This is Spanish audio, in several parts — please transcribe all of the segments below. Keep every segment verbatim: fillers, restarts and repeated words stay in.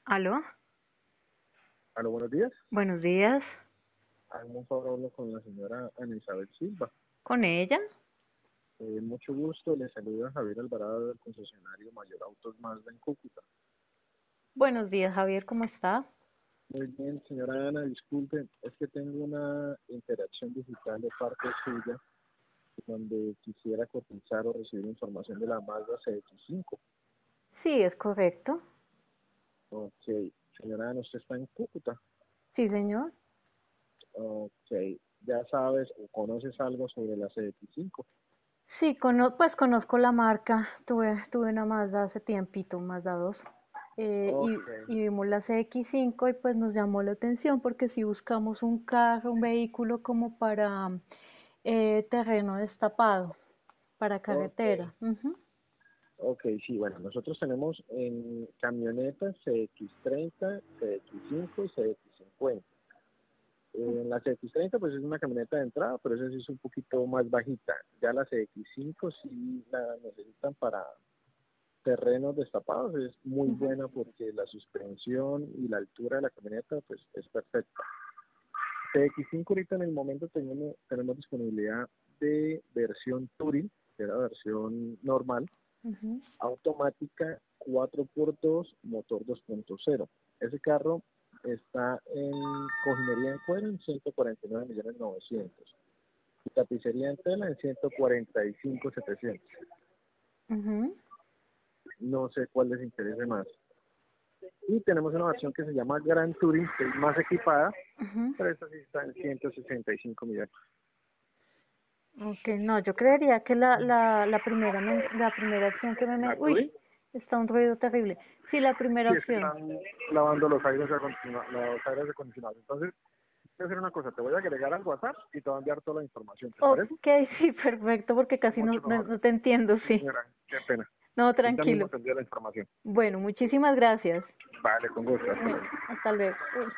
¿Aló? Aló, buenos días. Buenos días. Hazme un favor, hablo con la señora Ana Isabel Silva. ¿Con ella? Eh, mucho gusto, le saluda Javier Alvarado del concesionario Mayor Autos Mazda en Cúcuta. Buenos días, Javier, ¿cómo está? Muy bien, señora Ana, disculpe, es que tengo una interacción digital de parte suya donde quisiera cotizar o recibir información de la Mazda C X cinco. Sí, es correcto. Ok, señora Ana, usted está en Cúcuta. Sí, señor. Ok, ya sabes o conoces algo sobre la C X cinco. Sí, cono pues conozco la marca. Tuve, tuve una Mazda hace tiempito, un Mazda dos. Eh, y, Ok, y vimos la C X cinco y pues nos llamó la atención porque si buscamos un carro, un vehículo como para eh, terreno destapado, para ok. carretera. Ujú. Ok, sí, bueno, nosotros tenemos en camionetas C X treinta, C X cinco y C X cincuenta. En la C X treinta pues es una camioneta de entrada, pero esa sí es un poquito más bajita. Ya la C X cinco sí la necesitan para terrenos destapados, es muy Ujú. buena porque la suspensión y la altura de la camioneta pues es perfecta. C X cinco ahorita en el momento tenemos, tenemos disponibilidad de versión Touring, que era versión normal, Ujú. automática cuatro por dos, motor dos punto cero. Ese carro está en cojinería en cuero en ciento cuarenta y nueve millones novecientos y tapicería en tela en ciento cuarenta y cinco setecientos. Ujú. No sé cuál les interese más. Y tenemos una versión que se llama Grand Touring, que es más equipada, Ujú. pero esta sí está en ciento sesenta y cinco millones. Ok, no, yo creería que la, la, la primera men- la primera opción que me, men- ¿La uy, Touring? está un ruido terrible. Sí, la primera Sí, es que opción. están lavando los aires acondicionados. Los aires acondicionados. Entonces, voy a hacer una cosa, te voy a agregar al WhatsApp y te voy a enviar toda la información, ¿te parece? Ok, sí, perfecto, porque casi no, Mucho no, mejor. no te entiendo, Sí, sí. señora, qué pena. No, Ya mismo tranquilo. te envío la información. Bueno, muchísimas gracias. Vale, con gusto. Hasta Bueno, luego. hasta luego. Uy.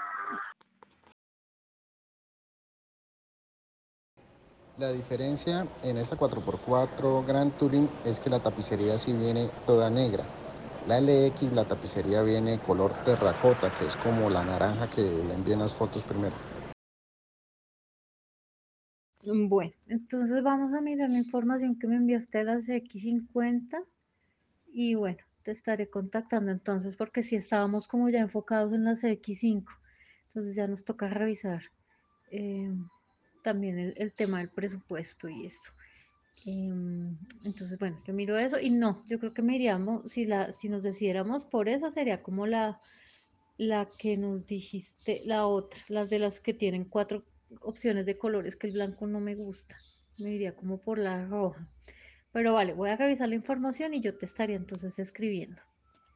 La diferencia en esa cuatro por cuatro Grand Touring es que la tapicería sí viene toda negra. La L X, la tapicería viene color terracota, que es como la naranja que le envían las fotos primero. Bueno, entonces vamos a mirar la información que me enviaste a las X cincuenta y bueno, te estaré contactando entonces porque si estábamos como ya enfocados en las X cinco, entonces ya nos toca revisar eh, también el, el tema del presupuesto y esto. Em, entonces, bueno, yo miro eso y no, yo creo que me iríamos, si, la, si nos decidiéramos por esa, sería como la, la que nos dijiste, la otra, las de las que tienen cuatro opciones de colores, que el blanco no me gusta. Me iría como por la roja. Pero vale, voy a revisar la información y yo te estaría entonces escribiendo.